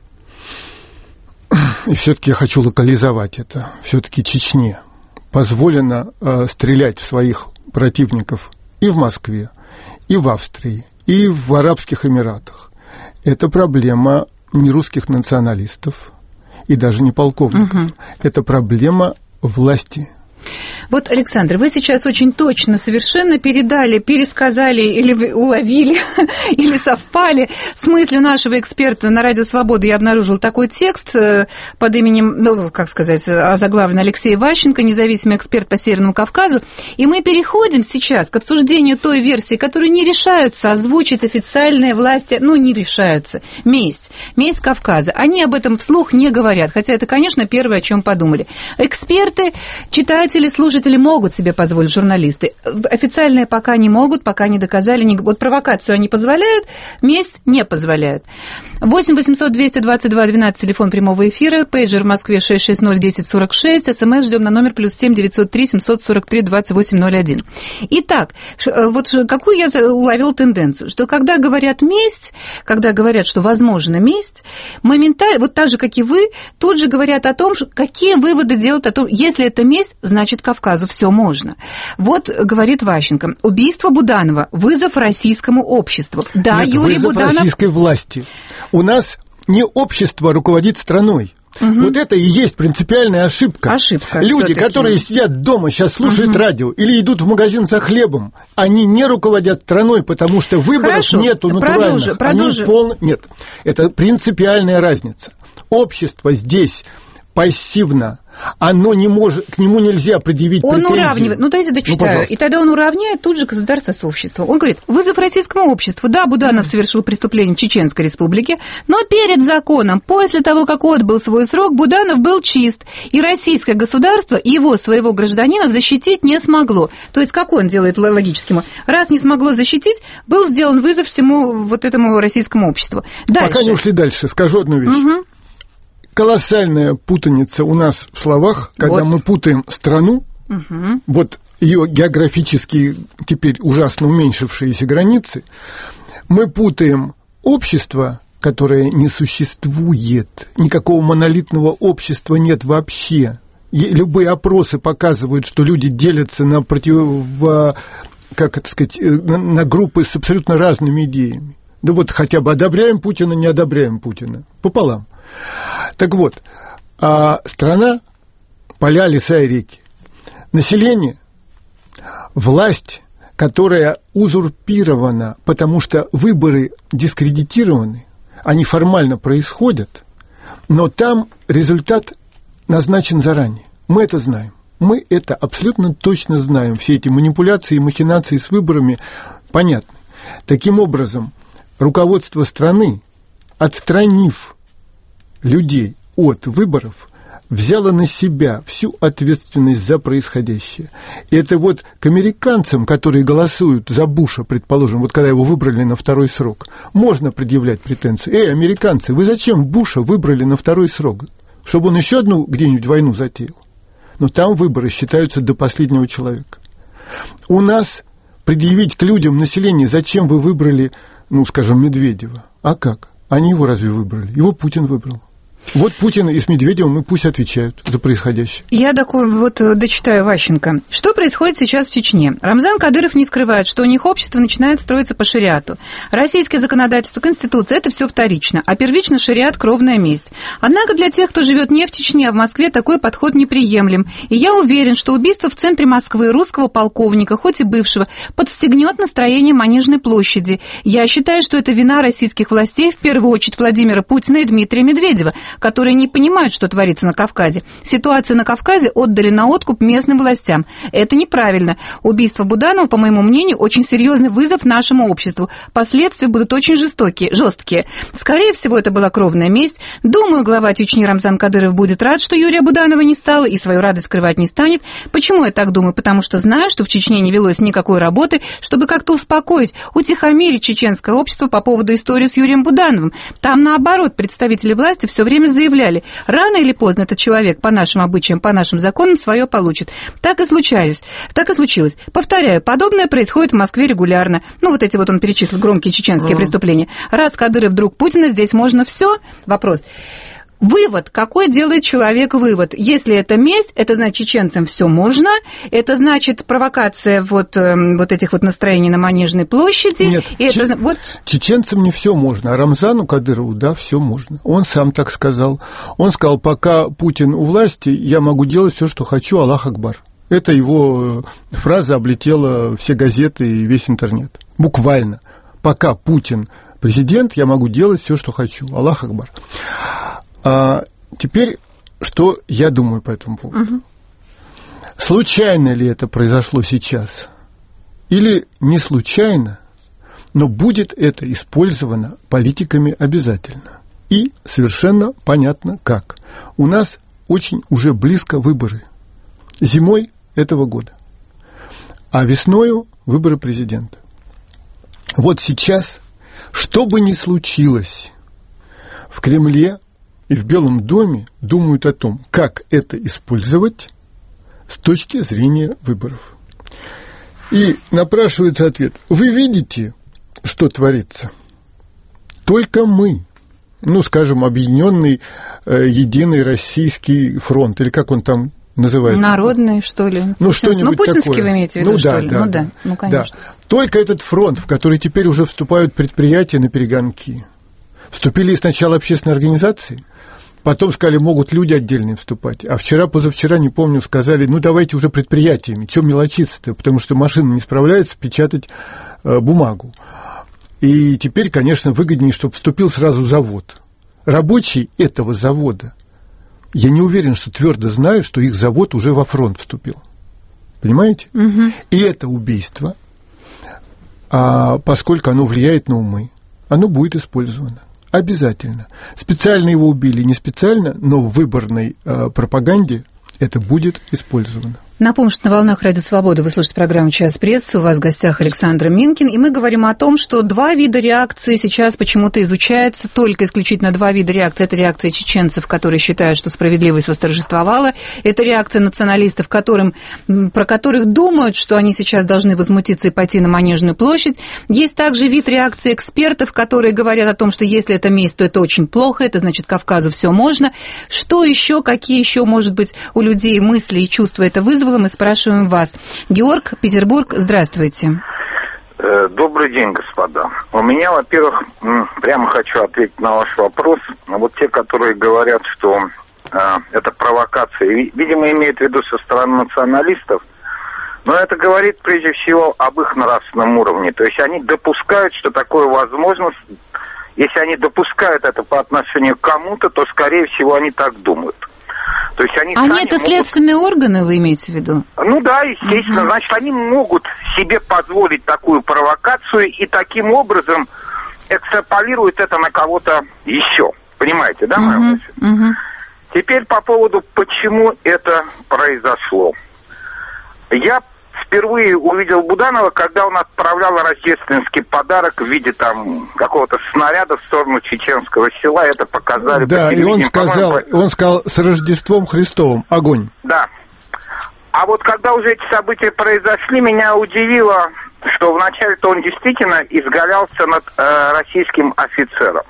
и все-таки я хочу локализовать это, все-таки Чечне позволено э, стрелять в своих противников и в Москве, и в Австрии, и в Арабских Эмиратах. Это проблема не русских националистов и даже не полковников. Угу. Это проблема власти. Вот, Александр, вы сейчас очень точно, совершенно передали, пересказали или уловили, или совпали с мыслью нашего эксперта на Радио Свобода. Я обнаружил такой текст под именем, ну, как сказать, озаглавлен Алексей Ващенко, независимый эксперт по Северному Кавказу. И мы переходим сейчас к обсуждению той версии, которую не решаются озвучить официальные власти, ну, не решаются. Месть. Месть Кавказа. Они об этом вслух не говорят, хотя это, конечно, первое, о чем подумали. Эксперты, читатели, слушатели могут себе позволить, журналисты. Официальные пока не могут, пока не доказали. Не... Вот провокацию они позволяют, месть не позволяют. восемь восемьсот двести двадцать два двенадцать, телефон прямого эфира, пейджер в Москве шесть шесть ноль десять сорок шесть, смс ждем на номер плюс семь девятьсот три семьсот сорок три двадцать восемь ноль один. Итак, вот какую я уловила тенденцию, что когда говорят месть, когда говорят, что возможна месть, моментально, вот так же, как и вы, тут же говорят о том, какие выводы делают о том, если это месть, значит, Кавказу все можно. Вот говорит Ващенко, убийство Буданова, вызов российскому обществу. Да, Нет, Юрий вызов Буданов... российской власти. У нас не общество руководит страной. Угу. Вот это и есть принципиальная ошибка. Ошибка. Люди, которые сидят дома, сейчас слушают угу. радио или идут в магазин за хлебом, они не руководят страной, потому что выборов Хорошо. нету натуральных. Продолжи, продолжи. Они пол... Нет, это принципиальная разница. Общество здесь пассивно. Оно не может, к нему нельзя предъявить он претензию. Уравнивает, ну дайте дочитаю, ну, и тогда он уравняет тут же государство с обществом. Он говорит, вызов российскому обществу, да, Буданов совершил преступление в Чеченской республике, но перед законом, после того, как отбыл свой срок, Буданов был чист, и российское государство его, своего гражданина, защитить не смогло. То есть, как он делает логически? Раз не смогло защитить, был сделан вызов всему вот этому российскому обществу. Дальше. Пока не ушли дальше, скажу одну вещь. Угу. Колоссальная путаница у нас в словах, когда вот. мы путаем страну, угу. вот ее географически теперь ужасно уменьшившиеся границы, мы путаем общество, которое не существует, никакого монолитного общества нет вообще. И любые опросы показывают, что люди делятся на против... как это сказать, на группы с абсолютно разными идеями. Да вот хотя бы одобряем Путина, не одобряем Путина. Пополам. Так вот, а страна, поля, леса и реки, население, власть, которая узурпирована, потому что выборы дискредитированы, они формально происходят, но там результат назначен заранее. Мы это знаем. Мы это абсолютно точно знаем. Все эти манипуляции и махинации с выборами понятны. Таким образом, руководство страны, отстранив людей от выборов, взяло на себя всю ответственность за происходящее. И это вот к американцам, которые голосуют за Буша, предположим, вот когда его выбрали на второй срок, можно предъявлять претензию. Эй, американцы, вы зачем Буша выбрали на второй срок? Чтобы он еще одну где-нибудь войну затеял? Но там выборы считаются до последнего человека. У нас предъявить к людям, населению, зачем вы выбрали, ну, скажем, Медведева? А как? Они его разве выбрали? Его Путин выбрал. Вот Путин и с Медведевым и пусть отвечают за происходящее. Я такой вот дочитаю Ващенко. Что происходит сейчас в Чечне? Рамзан Кадыров не скрывает, что у них общество начинает строиться по шариату. Российское законодательство, Конституция – это все вторично, а первично шариат – кровная месть. Однако для тех, кто живет не в Чечне, а в Москве, такой подход неприемлем. И я уверен, что убийство в центре Москвы русского полковника, хоть и бывшего, подстегнет настроение Манежной площади. Я считаю, что это вина российских властей, в первую очередь Владимира Путина и Дмитрия Медведева, которые не понимают, что творится на Кавказе. Ситуацию на Кавказе отдали на откуп местным властям. Это неправильно. Убийство Буданова, по моему мнению, очень серьезный вызов нашему обществу. Последствия будут очень жестокие, жесткие. Скорее всего, это была кровная месть. Думаю, глава Чечни Рамзан Кадыров будет рад, что Юрия Буданова не стало, и свою радость скрывать не станет. Почему я так думаю? Потому что знаю, что в Чечне не велось никакой работы, чтобы как-то успокоить, утихомирить чеченское общество по поводу истории с Юрием Будановым. Там, наоборот, представители власти все время заявляли, рано или поздно этот человек по нашим обычаям, по нашим законам свое получит. Так и случилось. Так и случилось. Повторяю, подобное происходит в Москве регулярно. Ну, вот эти вот он перечислил громкие чеченские mm. преступления. Раз Кадыров друг Путина, здесь можно все. Вопрос. Вывод. Какой делает человек вывод? Если это месть, это значит, чеченцам все можно, это значит провокация вот, вот этих вот настроений на Манежной площади. Нет, и че- это, вот... чеченцам не все можно, а Рамзану Кадырову, да, все можно. Он сам так сказал. Он сказал, пока Путин у власти, я могу делать все, что хочу, Аллах Акбар. Это его фраза облетела все газеты и весь интернет. Буквально. Пока Путин президент, я могу делать все, что хочу, Аллах Акбар. А теперь, что я думаю по этому поводу? Угу. Случайно ли это произошло сейчас? Или не случайно, но будет это использовано политиками обязательно. И совершенно понятно как. У нас очень уже близко выборы. Зимой этого года. А весною выборы президента. Вот сейчас, что бы ни случилось в Кремле, и в Белом доме думают о том, как это использовать с точки зрения выборов. И напрашивается ответ. Вы видите, что творится? Только мы, ну, скажем, объединенный э, единый российский фронт, или как он там называется? Народный, что ли? Ну, что-нибудь ну путинский такое. вы имеете в виду, ну, что да, ли? Да, ну, да, ну, конечно. Да. Только этот фронт, в который теперь уже вступают предприятия на перегонки. Вступили сначала общественные организации, потом сказали, могут люди отдельные вступать. А вчера, позавчера, не помню, сказали, ну, давайте уже предприятиями. Чего мелочиться-то? Потому что машина не справляется печатать э, бумагу. И теперь, конечно, выгоднее, чтобы вступил сразу завод. Рабочие этого завода, я не уверен, что твердо знают, что их завод уже во фронт вступил. Понимаете? Угу. И это убийство, а поскольку оно влияет на умы, оно будет использовано. Обязательно. Специально его убили, не специально, но в выборной э, пропаганде это будет использовано. Напомню, что на волнах Радио Свобода вы слушаете программу «Час прессы». У вас в гостях Александр Минкин. И мы говорим о том, что два вида реакции сейчас почему-то изучается. Только исключительно два вида реакции. Это реакция чеченцев, которые считают, что справедливость восторжествовала. Это реакция националистов, которым, про которых думают, что они сейчас должны возмутиться и пойти на Манежную площадь. Есть также вид реакции экспертов, которые говорят о том, что если это месть, то это очень плохо. Это значит, Кавказу все можно. Что еще, какие еще, может быть, у людей мысли и чувства это вызвало? Мы спрашиваем вас. Георг, Петербург, здравствуйте. Добрый день, господа. У меня, во-первых, прямо хочу ответить на ваш вопрос. Вот те, которые говорят, что э, это провокация, видимо, имеют в виду со стороны националистов, но это говорит прежде всего об их нравственном уровне. То есть они допускают, что такое возможно. Если они допускают это по отношению к кому-то, то, скорее всего, они так думают. То есть они они это могут... следственные органы, вы имеете в виду? Ну да, естественно. Uh-huh. Значит, они могут себе позволить такую провокацию и таким образом экстраполируют это на кого-то еще. Понимаете, да, моя мысль? Uh-huh. Теперь по поводу, почему это произошло. Я впервые увидел Буданова, когда он отправлял рождественский подарок в виде там какого-то снаряда в сторону чеченского села. Это показали. Да, и он сказал, он сказал, с Рождеством Христовым, огонь. Да. А вот когда уже эти события произошли, меня удивило, что вначале-то он действительно изгалялся над э, российским офицером.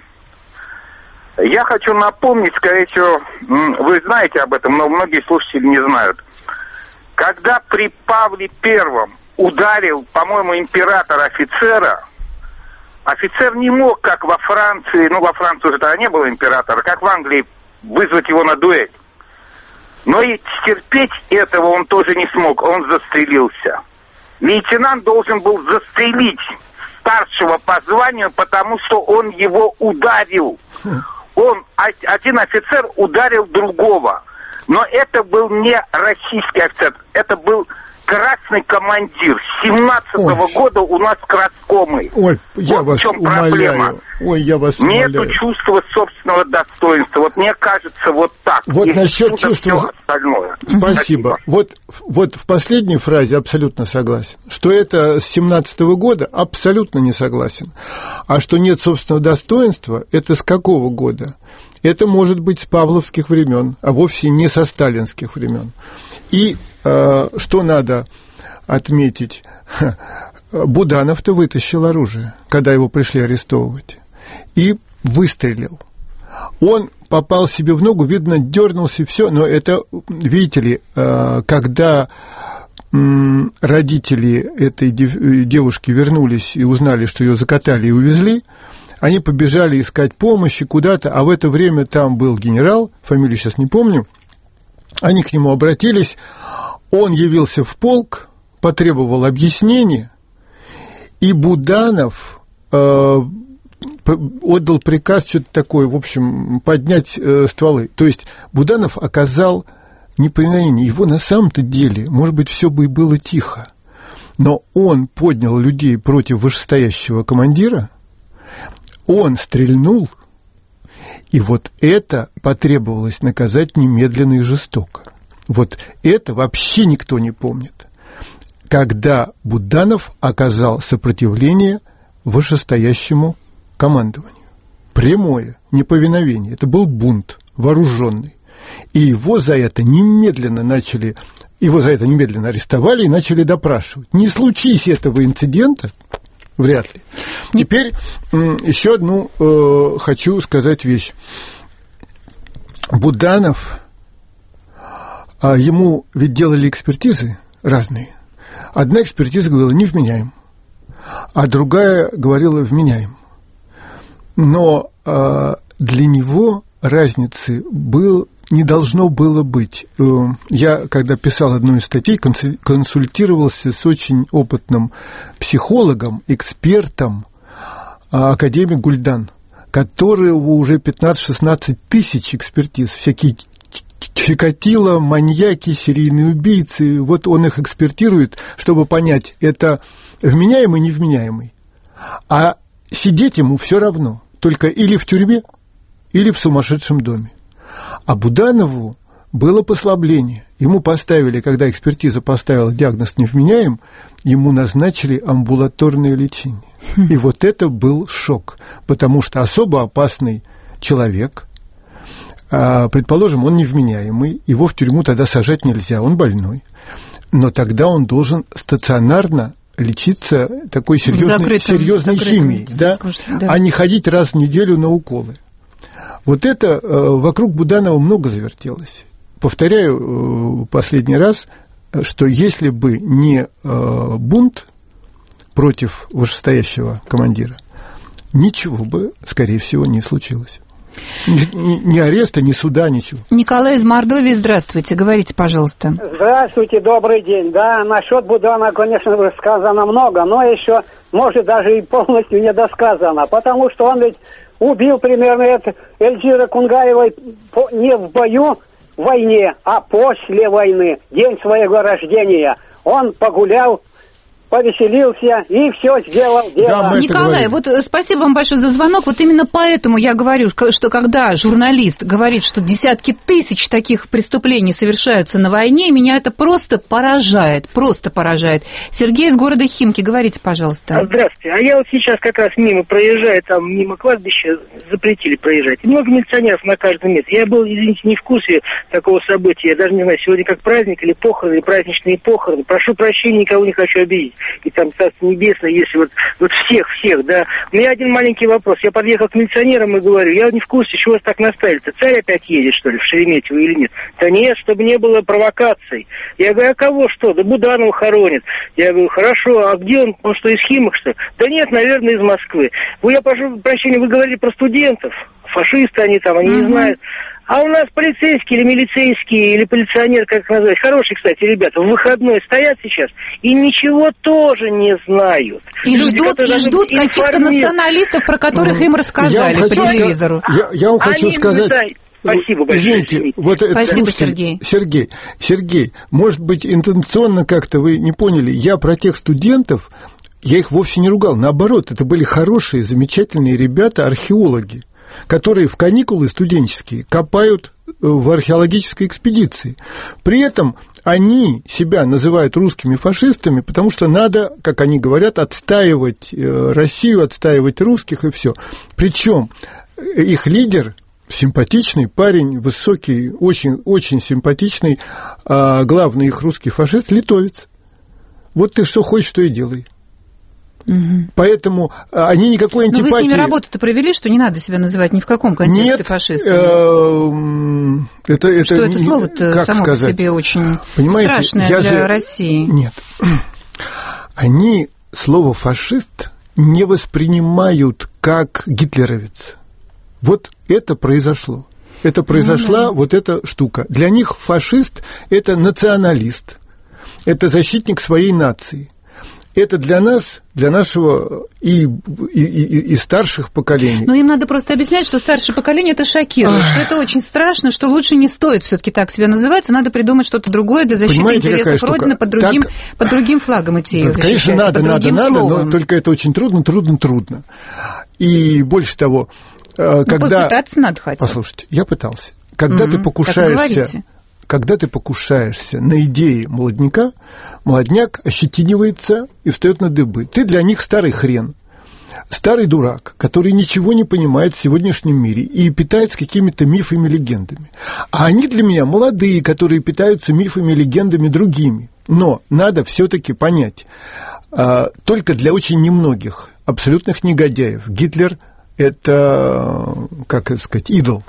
Я хочу напомнить, скорее всего, вы знаете об этом, но многие слушатели не знают. Когда при Павле Первом ударил, по-моему, император офицера, офицер не мог, как во Франции, ну, во Франции уже тогда не было императора, как в Англии, вызвать его на дуэль. Но и стерпеть этого он тоже не смог, он застрелился. Лейтенант должен был застрелить старшего по званию, потому что он его ударил. Он, один офицер ударил другого. Но это был не российский офицер, это был красный командир. С семнадцатого года у нас краскомый. Ой, я вот вас в чем умоляю. проблема. Ой, я вас Нету умоляю. чувства собственного достоинства. Вот мне кажется, вот так. Вот и насчет чувства... остальное. Спасибо. Спасибо. Вот, вот в последней фразе абсолютно согласен. Что это с семнадцатого года, абсолютно не согласен. А что нет собственного достоинства, это с какого года? Это может быть с павловских времен, а вовсе не со сталинских времен. И э, что надо отметить? Буданов-то вытащил оружие, когда его пришли арестовывать, и выстрелил. Он попал себе в ногу, видно, дернулся, все, но это, видите ли, э, когда м, родители этой дев- девушки вернулись и узнали, что ее закатали и увезли, они побежали искать помощи куда-то, а в это время там был генерал, фамилию сейчас не помню, они к нему обратились, он явился в полк, потребовал объяснения, и Буданов э, отдал приказ что-то такое, в общем, поднять э, стволы. То есть Буданов оказал неповиновение. Его на самом-то деле, может быть, все бы и было тихо, но он поднял людей против вышестоящего командира, он стрельнул, и вот это потребовалось наказать немедленно и жестоко. Вот это вообще никто не помнит. Когда Буданов оказал сопротивление вышестоящему командованию. Прямое неповиновение. Это был бунт вооруженный. И его за это немедленно начали, его за это немедленно арестовали и начали допрашивать. Не случись этого инцидента, вряд ли. Теперь еще одну э, хочу сказать вещь. Буданов, э, ему ведь делали экспертизы разные. Одна экспертиза говорила невменяем, а другая говорила вменяем. Но э, для него разницы был, не должно было быть. Я, когда писал одну из статей, консультировался с очень опытным психологом, экспертом, академик Гульдан, которого уже пятнадцать-шестнадцать тысяч экспертиз, всякие Чикатило, маньяки, серийные убийцы, вот он их экспертирует, чтобы понять, это вменяемый, невменяемый. А сидеть ему все равно, только или в тюрьме, или в сумасшедшем доме. А Буданову было послабление. Ему поставили, когда экспертиза поставила диагноз невменяем, ему назначили амбулаторное лечение. И вот это был шок, потому что особо опасный человек, предположим, он невменяемый, его в тюрьму тогда сажать нельзя, он больной. Но тогда он должен стационарно лечиться такой серьезной, закрытым, серьезной закрытым, химией, да? Да. А не ходить раз в неделю на уколы. Вот это вокруг Буданова много завертелось. Повторяю последний раз, что если бы не бунт против вышестоящего командира, ничего бы, скорее всего, не случилось. Ни, ни ареста, ни суда, ничего. Николай из Мордовии, здравствуйте, говорите, пожалуйста. Здравствуйте, добрый день. Да, насчет Буданова, конечно, сказано много, но еще, может, даже и полностью не досказано, потому что он ведь убил примерно это Эльзира Кунгаевой не в бою, в войне, а после войны, день своего рождения. Он погулял повеселился и все сделал дело. Да, Николай, вот спасибо вам большое за звонок. Вот именно поэтому я говорю, что когда журналист говорит, что десятки тысяч таких преступлений совершаются на войне, меня это просто поражает, просто поражает. Сергей из города Химки, говорите, пожалуйста. Здравствуйте. А я вот сейчас как раз мимо проезжаю, там мимо кладбища запретили проезжать. И много милиционеров на каждом метре. Я был, извините, не в курсе такого события. Я даже не знаю, сегодня как праздник или похороны, или праздничные похороны. Прошу прощения, никого не хочу обидеть. И там Царство Небесное, если вот, вот всех-всех, да. У меня один маленький вопрос. Я подъехал к милиционерам и говорю, я не в курсе, чего вас так наставили-то. Царь опять едет, что ли, в Шереметьево или нет? Да нет, чтобы не было провокаций. Я говорю, а кого что? Да Буданова хоронит. Я говорю, хорошо, а где он? Он что, из Химок, что ли? Да нет, наверное, из Москвы. Вы, я прошу прощения, вы говорили про студентов. Фашисты они там, они mm-hmm. не знают. А у нас полицейские или милицейские, или полиционеры, как их назвать, хорошие, кстати, ребята, в выходной стоят сейчас и ничего тоже не знают. И люди, ждут, и ждут каких-то националистов, про которых им рассказали по телевизору. Я, я вам хочу сказать... Спасибо большое. Извините, вот это, Спасибо, слушайте, Сергей. Сергей. Сергей, может быть, интенционно как-то вы не поняли. Я про тех студентов, я их вовсе не ругал. Наоборот, это были хорошие, замечательные ребята, археологи, которые в каникулы студенческие копают в археологической экспедиции. При этом они себя называют русскими фашистами, потому что надо, как они говорят, отстаивать Россию, отстаивать русских и все. Причем их лидер симпатичный парень, высокий, очень, очень симпатичный, а главный их русский фашист — литовец. Вот ты что хочешь, то и делай. Угу. Поэтому они никакой антипатии... Но вы с ними работу-то провели, что не надо себя называть ни в каком контексте Нет, фашистами? Э, это, это, что это слово-то как само сказать? по себе очень Понимаете, страшное я для же... России. Нет. Они слово «фашист» не воспринимают как гитлеровец. Вот это произошло. Это произошла ну, да. вот эта штука. Для них фашист – это националист, это защитник своей нации. Это для нас, для нашего и, и, и, и старших поколений. Но им надо просто объяснять, что старшее поколение это шокирует, что это очень страшно, что лучше не стоит все-таки так себя называть, надо придумать что-то другое для защиты Понимаете, интересов Родины под другим, так... под другим флагом идти. Да, конечно, надо, надо, надо, но только это очень трудно, трудно, трудно. И больше того, когда... Ну, попытаться надо хотя бы. Послушайте, я пытался. Когда mm-hmm. ты покушаешься... Когда ты покушаешься на идеи молодняка, молодняк ощетинивается и встает на дыбы. Ты для них старый хрен, старый дурак, который ничего не понимает в сегодняшнем мире и питается какими-то мифами, легендами. А они для меня молодые, которые питаются мифами, легендами другими. Но надо все-таки понять, только для очень немногих абсолютных негодяев Гитлер – это, как это сказать, идол.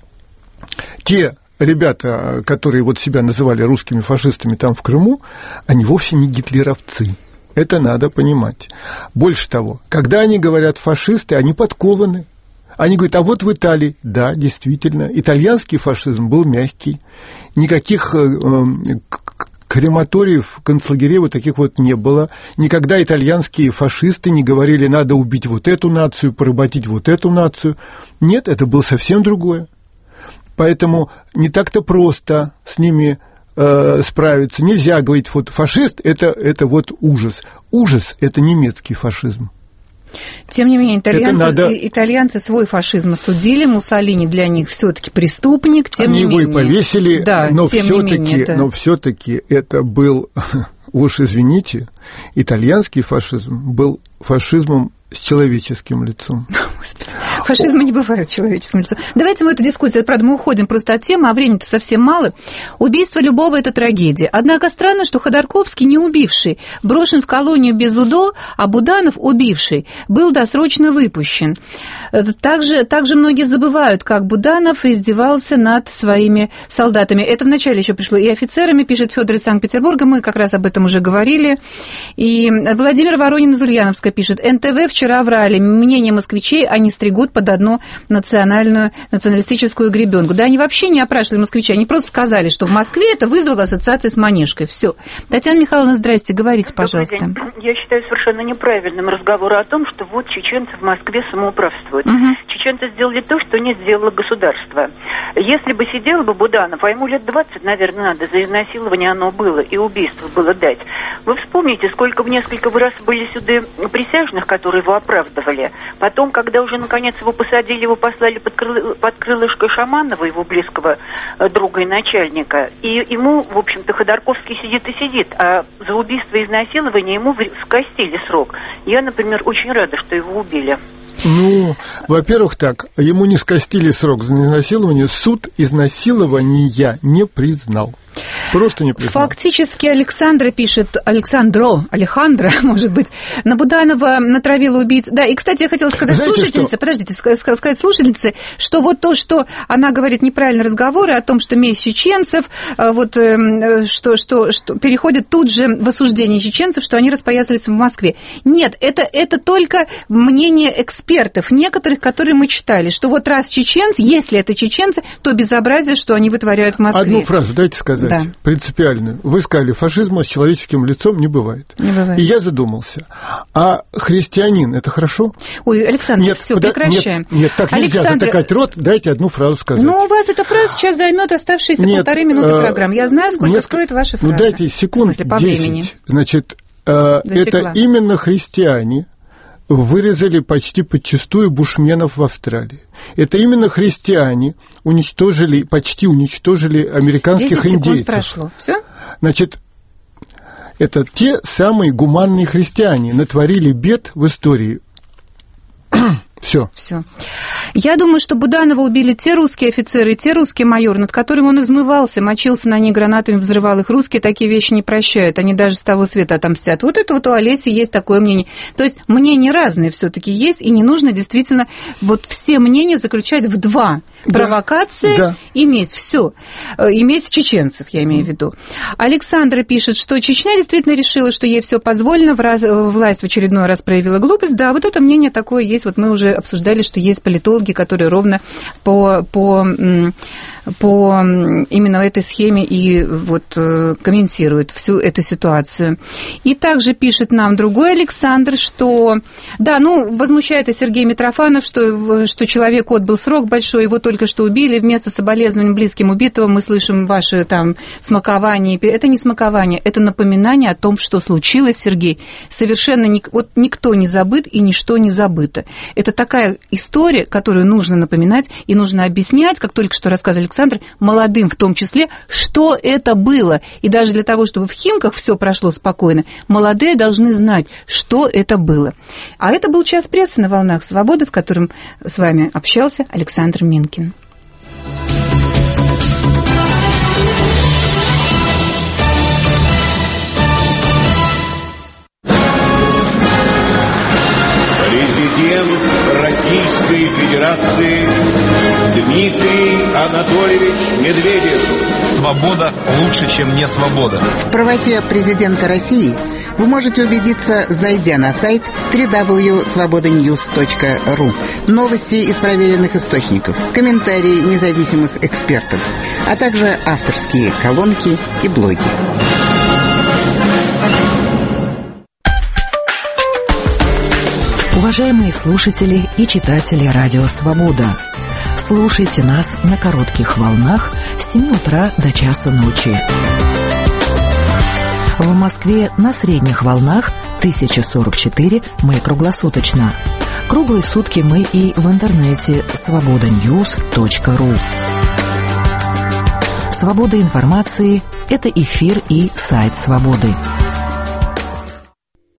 Те ребята, которые вот себя называли русскими фашистами там в Крыму, они вовсе не гитлеровцы. Это надо понимать. Больше того, когда они говорят фашисты, они подкованы. Они говорят, а вот в Италии, да, действительно, итальянский фашизм был мягкий. Никаких э, э, крематориев, концлагерей вот таких вот не было. Никогда итальянские фашисты не говорили, надо убить вот эту нацию, поработить вот эту нацию. Нет, это было совсем другое. Поэтому не так-то просто с ними э, справиться. Нельзя говорить, вот фашист это, – это вот ужас. Ужас – это немецкий фашизм. Тем не менее, итальянцы, надо... итальянцы свой фашизм осудили, Муссолини для них все-таки преступник, тем Они не его менее. и повесили, да, но тем все-таки, не менее, да. но все-таки это был, уж извините, итальянский фашизм был фашизмом с человеческим лицом. Господи, фашизма не бывает человеческим лицом. Давайте мы эту дискуссию, правда, мы уходим просто от темы, а времени-то совсем мало. Убийство любого – это трагедия. Однако странно, что Ходорковский, не убивший, брошен в колонию без УДО, а Буданов, убивший, был досрочно выпущен. Также, также многие забывают, как Буданов издевался над своими солдатами. Это вначале еще пришло и офицерами, пишет Федор из Санкт-Петербурга, мы как раз об этом уже говорили. И Владимир Воронин из Ульяновска пишет, эн тэ вэ вчера врали, мнение москвичей они стригут под одну национальную, националистическую гребенку. Да, они вообще не опрашивали москвичей, они просто сказали, что в Москве это вызвало ассоциации с Манежкой. Все. Татьяна Михайловна, здрасте, говорите, пожалуйста. Добрый день. Я считаю совершенно неправильным разговор о том, что вот чеченцы в Москве самоуправствуют. Угу. чеченцы сделали то, что не сделало государство. Если бы сидел бы Буданов, а ему лет двадцать, наверное, надо, за изнасилование оно было, и убийство было дать. Вы вспомните, сколько в несколько раз были сюда присяжных, которые его оправдывали. Потом, когда уже наконец его посадили, его послали под, крыло, под крылышко Шаманова, его близкого друга и начальника. И ему, в общем-то, Ходорковский сидит и сидит, а за убийство и изнасилование ему скостили срок. Я, например, очень рада, что его убили. Ну, во-первых, так, ему не скостили срок за изнасилование, суд изнасилования не признал. Просто не признал. Фактически Александра пишет, Александро, Алехандро, может быть, на Буданова натравила убийц. Да, и, кстати, я хотела сказать Знаете, слушательнице, что? подождите, сказать слушательнице, что вот то, что она говорит неправильные разговоры о том, что месть чеченцев, вот, что, что, что переходит тут же в осуждение чеченцев, что они распоясались в Москве. Нет, это, это только мнение экспертов, некоторых, которые мы читали, что вот раз чеченцы, если это чеченцы, то безобразие, что они вытворяют в Москве. Одну фразу дайте сказать. Да. Принципиальную. Вы сказали, фашизма с человеческим лицом не бывает. Не бывает. И я задумался, а христианин это хорошо? Ой, Александр, нет, все, подо... прекращаем. Нет, нет, так нельзя Александр... затыкать рот, дайте одну фразу сказать. Ну, у вас эта фраза сейчас займет оставшиеся нет, полторы минуты а... программы. Я знаю, сколько несколько... стоит ваша фраза. Ну, дайте секунд в смысле, по десять. Времени. Значит, э, это именно христиане вырезали почти подчистую бушменов в Австралии. Это именно христиане уничтожили, почти уничтожили американских индейцев. Прошло. Все? Значит, это те самые гуманные христиане натворили бед в истории. Все. Все. Я думаю, что Буданова убили те русские офицеры и те русские майоры, над которыми он измывался, мочился на них гранатами, взрывал их. Русские такие вещи не прощают, они даже с того света отомстят. Вот это вот у Олеси есть такое мнение. То есть мнения разные все-таки есть, и не нужно действительно вот все мнения заключать в два. Да. Провокация да. и месть. Все. И месть чеченцев, я имею в виду. Александра пишет, что Чечня действительно решила, что ей все позволено, власть в очередной раз проявила глупость. Да, вот это мнение такое есть. Вот мы уже обсуждали, что есть политологи, которые ровно по, по, по именно этой схеме и вот комментируют всю эту ситуацию. И также пишет нам другой Александр, что да, ну, возмущается Сергей Митрофанов, что, что человек отбыл срок большой, его только что убили, вместо соболезнования близким убитого мы слышим ваши там смакования. Это не смакование, это напоминание о том, что случилось, Сергей. Совершенно ник, вот никто не забыт и ничто не забыто. Это такая история, которую нужно напоминать и нужно объяснять, как только что рассказывал Александр, молодым в том числе, что это было. И даже для того, чтобы в Химках все прошло спокойно, молодые должны знать, что это было. А это был час прессы на «Волнах Свободы», в котором с вами общался Александр Минкин. Президент Российской Федерации Дмитрий Анатольевич Медведев. Свобода лучше, чем не свобода. В правоте президента России вы можете убедиться, зайдя на сайт дабл-ю дабл ю дабл ю точка свобода ньюс точка ру. Новости из проверенных источников, комментарии независимых экспертов, а также авторские колонки и блоги. Уважаемые слушатели и читатели Радио Свобода, слушайте нас на коротких волнах с семи утра до часа ночи. В Москве на средних волнах тысяча сорок четыре мы круглосуточно. Круглые сутки мы и в интернете свобода ньюс точка ру. Свобода информации – это эфир и сайт Свободы.